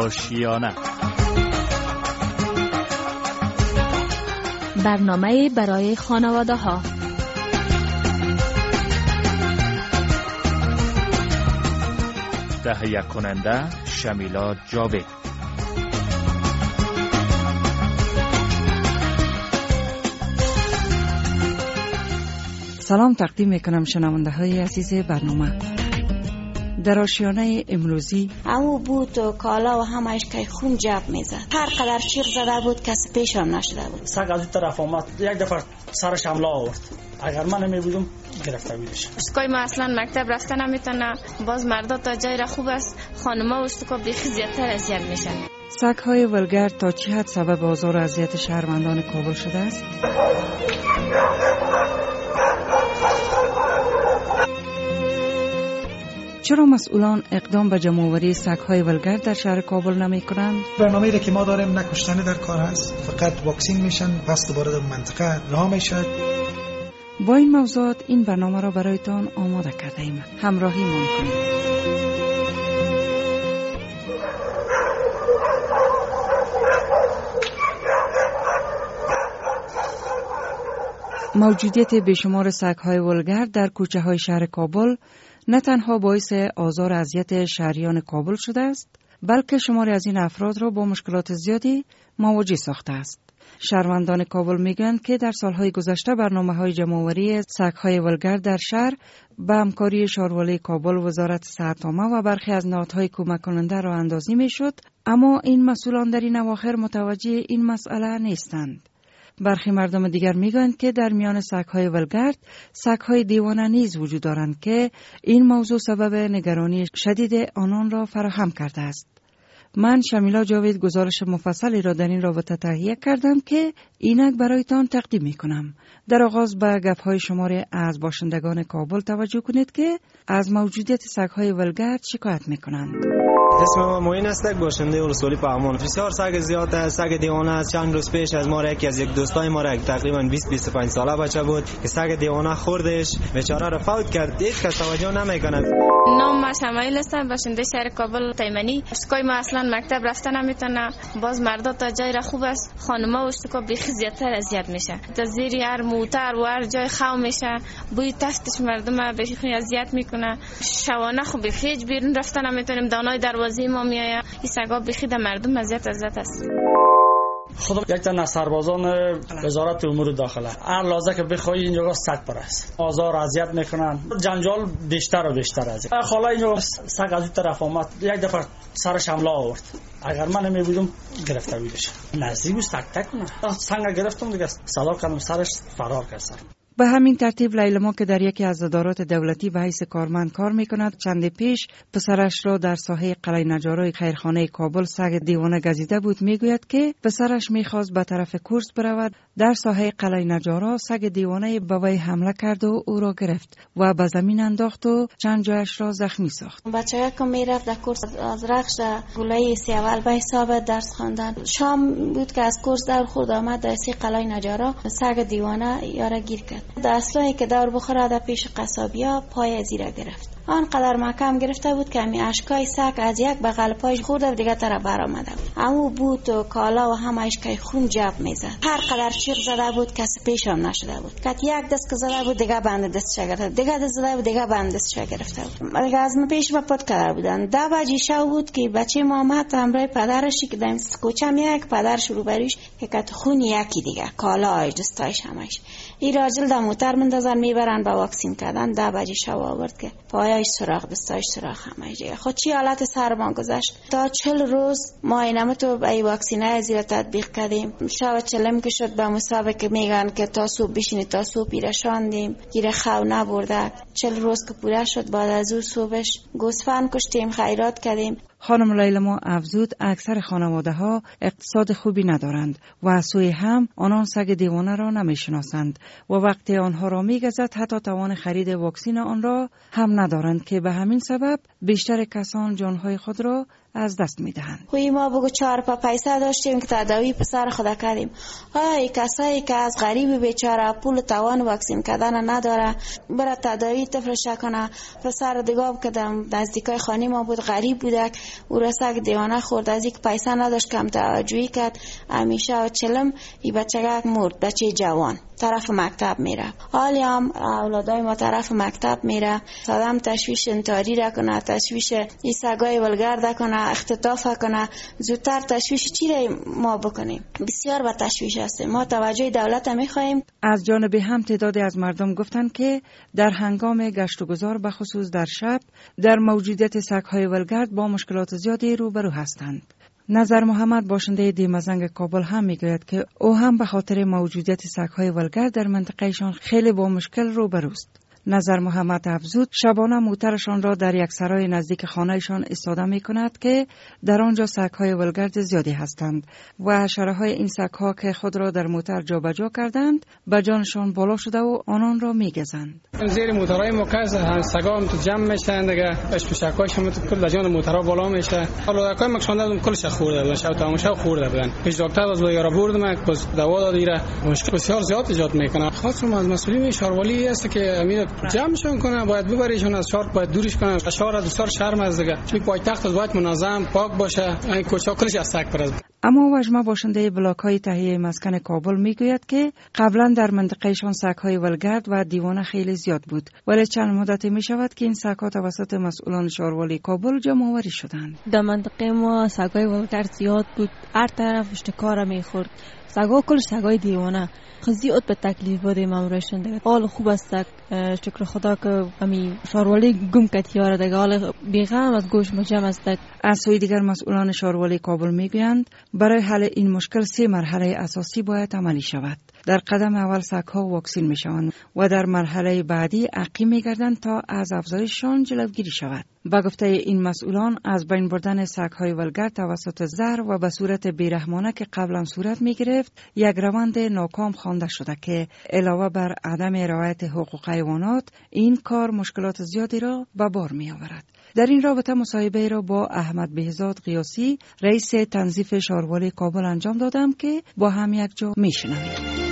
آشیانه، برنامه برای خانواده ها. تهیه کننده شمیلا جاوید. سلام تقدیم میکنم شنونده های عزیز برنامه. در آشیانه امروزی او بود و کالا و همش که خون جب میزد. هر قدر شیر زده بود کسی پیشم نشده بود. سگ از این طرف آمد، یک دفعه سرش حمله آورد. اگر من نمیبودم گرفته بودش. اسکای ما اصلا مکتب رفتن نمیتونه، باز مردا تا جای را خوب است، خانما و اسکا بیخی زیادتر اذیت میشن. سگ‌های ولگرد تا چه حد سبب آزار و اذیت شهروندان کابل شده است؟ چرا مسئولان اقدام به جمع‌آوری سگ‌های ولگرد در شهر کابل نمی‌کنند؟ برنامه‌ای را که ما داریم نکشتن در کار است، فقط واکسین میشن، پس دوباره در منطقه رها میشد. با این موضوعات این برنامه را برایتان آماده کرده ایم. همراهی ما کنید. موجودیت بیشمار سگ‌های ولگرد در کوچه‌های شهر کابل نه تنها باعث آزار و اذیت شهریان کابل شده است، بلکه شماری از این افراد را با مشکلات زیادی مواجه ساخته است. شهروندان کابل میگویند که در سالهای گذشته برنامه‌های جمع‌آوری سگ‌های ولگرد در شهر با همکاری شاروالی کابل، وزارت صحت عامه و برخی از نهادهای کمک کننده راه اندازی میشد، اما این مسئولان در این اواخر متوجه این مسئله نیستند. برخی مردم دیگر میگویند که در میان سگ‌های ولگرد سگ‌های دیوانه نیز وجود دارند که این موضوع سبب نگرانی شدید آنان را فراهم کرده است. من شمیلا جاوید گزارش مفصلی را در این رابطه تهیه کردم که اینک برایتان تقدیم میکنم. در آغاز به گپ‌های شماری از باشندگان کابل توجه کنید که از موجودیت سگ‌های ولگرد شکایت میکنند. اسم ما معین است، باشنده اورسولی پهمان. بسیار سگ زیاد است، سگ دیوانه است. چند روز پیش از ما را یکی از یک دوستای ما را تقریبا 20-25 ساله بچه بود که سگ دیوانه خوردش، بیچاره را فوت کرد. هیچ کس توجه نمیکنه. نام ما شمیلا است، باشنده شهر کابل تیمنی. اسکای ما اصلا مکتب رفتن نمیتونه، باز مردا تا جای را خوب است، خانما و اسکا بیخی زیادتر اذیت میشه. تا زیر هر موتر و هر جای خو میشه، بوی تفتش مردم بیخی اذیت میکنه. شوانه خو بیخی بیرون رفتن نمیتونیم، دانای دروازه ما میایه. این سگا بیخی در مردم اذیت است. خودم یک تن از سربازان وزارت امور داخله، هر لحظه که بخوای اینجا سگ پرست، آزار اذیت میکنن، جنجال بیشتر و بیشتر از این. خاله اینجا سگ از این طرف آمد، یک دفعه سرش حمله آورد. اگر من نمیبودم گرفته بودش. نزدیک بود تک تک کنه. سنگ گرفتم دیگه، صدا کردم، سرش فرار کرد. به همین ترتیب لیلما که در یکی از ادارات دولتی به حیث کارمند کار میکند، چند پیش پسرش را در ساحه قلعه نجارای خیرخانه کابل سگ دیوانه گزیده بود. میگوید که پسرش میخواست به طرف کورس برود، در ساحه قلعه نجارا سگ دیوانه به وی حمله کرد و او را گرفت و به زمین انداخت و چند جایش را زخمی ساخت. بچه که میرفت در کورس از رخش گلای سیاول به حساب درس خواندن، شام بود که از کورس در خورد آمد در سی قلعه نجارا سگ دیوانه یاره گیر کرد. دستایی که دور بخوره در پیش قصابیا پای زیره گرفت. آنقدر محکم گرفته بود که همی اشکای سگ از یک بغل پایش خورده و دیگه طرف برآمده بود. او بود و کالا و همش که خون جب میزد. هر قدر شیر زده بود کسی پیشم نشده بود. که یک دست که زده بود دیگه بند دستش گرفته، دیگه دست زده بود دیگه بند دستش گرفته بود. دیگه از من پیش پد کرده بودن. 10 بجه شب بود که بچه محمد همراه پدرش که در کوچه یک پدرش رو بریش که خون یکی دیگه کالا دستایش همش این راجل در موتر مندازن میبرن با واکسین کردن. 10 بجه شب آورد که پایش سراغ، دستایش سراغ همه جا. خود چی حالت سرمان گذشت. تا 40 روز ما اینم تو ای واکسینای زیر تطبیق کردیم. شب 40 که شد به مسابقه میگن که تا صبح بشینید، تا صبح پیرشاندیم، گیر خو نبرده. 40 روز که پوره شد بعد از او صبحش گوسفند کشتیم، خیرات کردیم. خانم لیلما افزود اکثر خانواده ها اقتصاد خوبی ندارند و از سوی هم آنان سگ دیوانه را نمیشناسند و وقتی آنها را میگزد حتی توان خرید واکسین آن را هم ندارند که به همین سبب بیشتر کسان جانهای خود را از دست میدهند. خوی ما بگو 4 پیسه داشتیم که تداوی پسر خود کردیم. ای کسایی که از غریب بیچاره پول توان واکسین کردن نداره برای تداوی تفرش کنه. پسر دیگه که نزدیکای خانه ما بود غریب بودک او رسک دیوانه خورد از یک پیسه نداشت کم توجهی کرد همیشه و چلم ای بچه مرد بچه جوان طرف مکتب میره. حالی هم اولادای ما طرف مکتب میره صدام تشویش انتاری را کنه تشویش ای سگای ولگرد کنه اختطاف کنه زودتر تشویش چی را ما بکنیم. بسیار با تشویش هستیم. ما توجه دولت میخواهیم. از جانب هم تعدادی از مردم گفتند که در هنگام گشت و گذار به خصوص در شب در موجودیت سگ‌های ولگرد با مشکلات زیادی روبرو هستند. نظر محمد باشنده دیمزنگ کابل هم میگوید که او هم به خاطر موجودیت سگ‌های ولگرد در منطقهشان خیلی با مشکل روبروست. نظر محمد افزود شبانه موترشان را در یک سرای نزدیک خانهشان ایستاده می کند که در آنجا سگ‌های ولگرد زیادی هستند و حشره‌های این سگ‌ها که خود را در موتر جابجا کردند به جانشان بالا شده و آنان را می‌گزند. زیر موترهای مکز سگا هم تو جمع میشن دیگه اشپشکاش هم تو کل جان موترها بالا میشه. حالا کای مکشوندم کلش خورده بودن شب تماشا خورده بودن. پیش دکتر از یارا بردم پس دوا داد ایره مشکل بسیار زیاد ایجاد میکنه. خاصم از مسئولین شهرولی است که امیر جمعشون کنه باید ببریشون از شهر باید دورش کنه. شهر از سر شرم از دیگه چون پایتخت باید منظم پاک باشه. این کوچه کلش از سگ پر. اما وجمه باشنده بلاک‌های تهیه مسکن کابل میگوید که قبلا در منطقهشان سگ‌های ولگرد و دیوانه خیلی زیاد بود ولی چند مدت می شود که این سگ‌ها توسط مسئولان شهروالی کابل جمع آوری شدند. در منطقه ما سگ‌های ولگرد زیاد بود. هر طرف اشتکار می‌خورد. سگ‌ها کل سگ‌های دیوانه زیاد به تکلیف بوده مامورشون دیگه. حال خوب است شکر خدا که همین شهروالی گم کتیاره دیگه حال بیغم از گوش مجمع است. از سوی دیگر مسئولان شهروالی کابل میگویند برای حل این مشکل 3 مرحله اساسی باید عملی شود. در قدم اول سگ‌ها واکسین میشوند و در مرحله بعدی عقیم میگردند تا از افزایششان جلوگیری شود. با گفته این مسئولان از بین بردن سگ‌های ولگرد توسط زهر و به صورت بیرحمانه که قبلا صورت میگرفت یک روند ناکام خوانده شده که علاوه بر عدم رعایت حقوق حیوانات این کار مشکلات زیادی را به بار می آورد. در این رابطه مصاحبه را با احمد بهزاد قیاسی رئیس تنظیف شهروالی کابل انجام دادم که با هم یک جا میشنویم.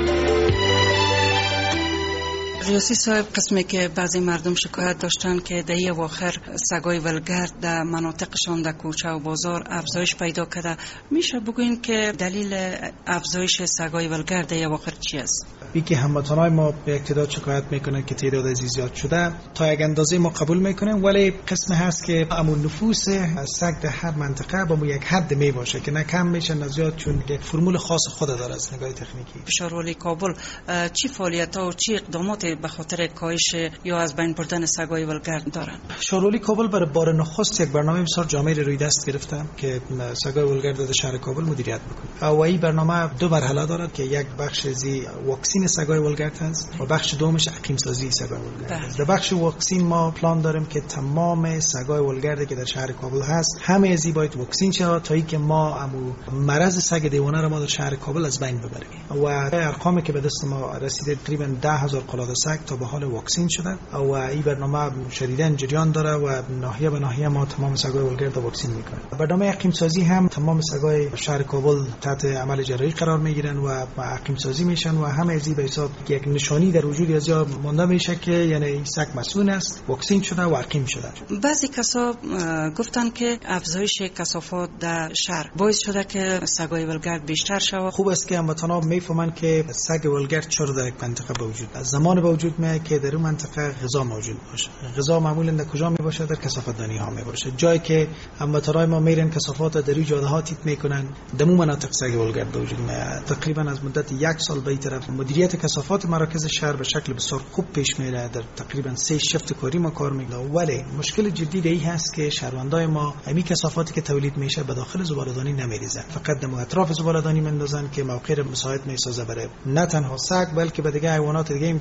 قیاسی صاحب، قسمی که بعضی مردم شکایت داشتن که در اواخر سگای ولگرد در مناطقشان در کوچه و بازار افزایش پیدا کرده، میشه بگوین که دلیل افزایش سگای ولگرد در اواخر چی است؟ یکی هموطنای ما به اقتدار شکایت میکنن که تعداد از زیاد شده تا یک اندازه ما قبول میکنیم، ولی قسم هست که امون نفوس سگ در هر منطقه با یک حد می باشه که نه کم میشه نه زیاد، چون که فرمول خاص خود داره از نگاه تکنیکی. شهروالی کابل چی فعالیت‌ها و چی اقدامات به خاطر کاهش یا از بین بردن سگای ولگرد دارن؟ شهروالی کابل برای بار نخست یک برنامه بسیار جامعی روی دست گرفته که سگای ولگرد در شهر کابل مدیریت بکنه. و این برنامه 2 مرحله دارد که یک بخش زی واکسین سگای ولگرد است و بخش دومش عقیم سازی سگای ولگرد است. در بخش واکسین ما پلان داریم که تمام سگای ولگردی که در شهر کابل هست همه از این باید واکسین شه تا اینکه ما مرض سگ دیوانه را ما در شهر کابل از بین ببریم. و ارقامی که به دست ما رسیده تقریبا 10,000 قلاده سگ تا به حال واکسین شده و این برنامه شدیداً جریان داره و ناحیه به ناحیه ما تمام سگای ولگرد واکسین میکنیم. برنامه عقیم سازی هم تمام سگای شهر کابل تحت عمل جراحی قرار میگیرن و عقیم سازی میشن و همه از این به حساب یک نشانی در وجود از جا مونده میشه که یعنی این سگ مسئول است، واکسین شده و عقیم شده. بعضی کسا گفتن که افزایش کثافات در شهر باعث شده که سگای ولگرد بیشتر شود. خوب است که هموطنان میفهمن که سگ ولگرد چرا در یک منطقه موجود است. زمان موجود که در اون منطقه غذا موجود باشه. غذا معمولا در کجا می باشه؟ در کثافتدانی ها می باشه. جایی که هموطنان ما میرن کثافات در این جاده ها تیت میکنن، در اون مناطق سگ ولگرد وجود میاد. تقریبا از مدت 1 سال به این طرف مدیریت کثافات مراکز شهر به شکل بسیار خوب پیش میره. در تقریبا 3 شفت کاری ما کار میکنه. ولی مشکل جدی این هست که شهروندای ما همین کثافاتی که تولید میشه به داخل زباله‌دانی نمیریزن. فقط در اطراف زباله‌دانی میندازن که موقع مساعد میسازه برای نه تنها سگ بلکه به دیگه حیوانات دیگه هم که در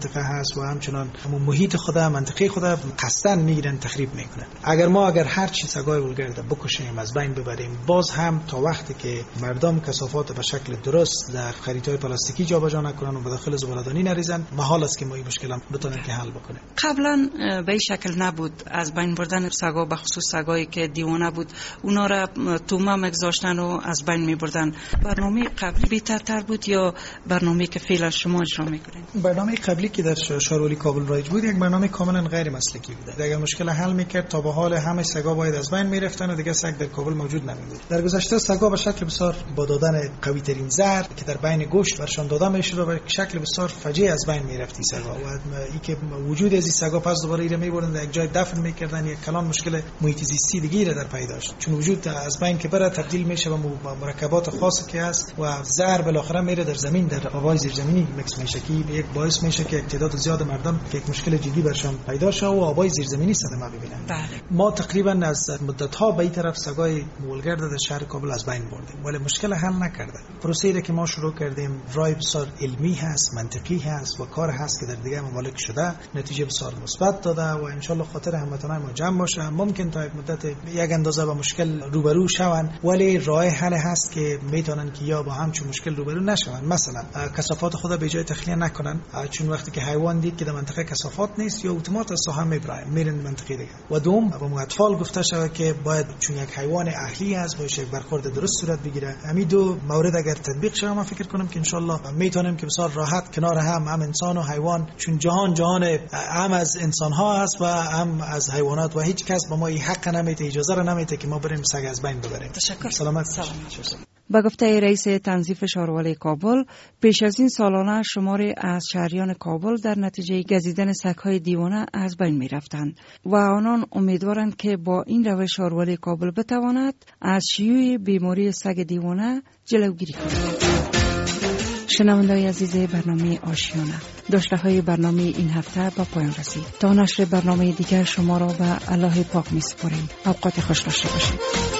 منطقه هست و همچنان همون محیط خود، منطقه خود قصدن میگیرن تخریب میکنن. اگر هر چی سگای ولگرد بکشیم، از بین ببریم، باز هم تا وقتی که مردم کثافات به شکل درست در خریطهای پلاستیکی جابجا نکنن و به داخل زباله‌دانی نریزن، محال است که ما این مشکل هم بتونیم که حل بکنیم. قبلا به این شکل نبود از بین بردن سگا، به خصوص سگایی که دیوانه بود اونا را تومه میگذاشتن و از بین میبردن. برنامه قبلی بهترتر بود یا برنامه‌ای که فعلا شما اجرا میکنین؟ برنامه قبلی که در شهروالی کابل رایج بود یک برنامه کاملا غیر مسلکی بود. اگر مشکل حل میکرد تا به حال همه سگا باید از بین میرفتن و دیگه سگ در کابل موجود نمیبود. در گذشته سگا به شکل بسیار با دادن قوی ترین زهر که در بین گوشت برشان داده میشد و به شکل بسیار فجیع از بین میرفت سگا و این که وجود از این سگا پس دوباره ایره میبردن در یک جای دفن میکردن، یک کلان مشکل محیط زیستی دیگه در پیدا داشت، چون وجود از بین که بره تبدیل میشه به مرکبات خاصی که هست و زهر بالاخره میره در زمین، در آبای زیرزمینی میکس میشه که یک باعث میشه که تعداد زیاد مردم که یک مشکل جدی برشان پیدا شه و آبای زیرزمینی صدمه ببینن. ما تقریبا از مدت‌ها به این طرف سگای ولگرد در شهر کابل از بین بردیم ولی مشکل حل نکرده. پروسه‌ای که ما شروع کردیم رای بسیار علمی هست، منطقی هست و کار هست که در دیگه ممالک شده، نتیجه بسیار مثبت داده و ان شاء الله خاطر هموطنان ما جمع باشه. ممکن تا یک مدت یک اندازه با مشکل روبرو شون ولی راه حل هست که میتونن که یا با همچون مشکل روبرو نشون. مثلا کثافات خود به جای تخلیه نکنن، چون وقتی که حیوان دید که در منطقه کثافات نیست یا اتومات از ساحه میرن منطقه دیگه. و دوم به اطفال گفته شده که باید چون یک حیوان اهلی است باشه یک برخورد درست صورت بگیره. همین دو مورد اگر تطبیق شه من فکر کنم که ان شاء الله میتونیم که بسیار راحت کنار هم انسان و حیوان، چون جهان هم از انسان ها است و هم از حیوانات و هیچ کس به ما این حق نمیده، اجازه را نمیده که ما بریم سگ از بین ببریم. تشکر. سلامت. با گفته رئیس تنظیف شهروالی کابل، پیش از این سالانه شماری از شهریان کابل در نتیجه گزیدن سگ‌های دیوانه از بین می‌رفتند و آنان امیدوارند که با این روش شهروالی کابل بتواند از شیوع بیماری سگ دیوانه جلوگیری کند. شنونده‌های عزیز برنامه آشیانه، داشته‌های برنامه این هفته با پایان رسید. تا نشر برنامه دیگر شما را به الله پاک می‌سپاریم. اوقات خوش داشته باشید.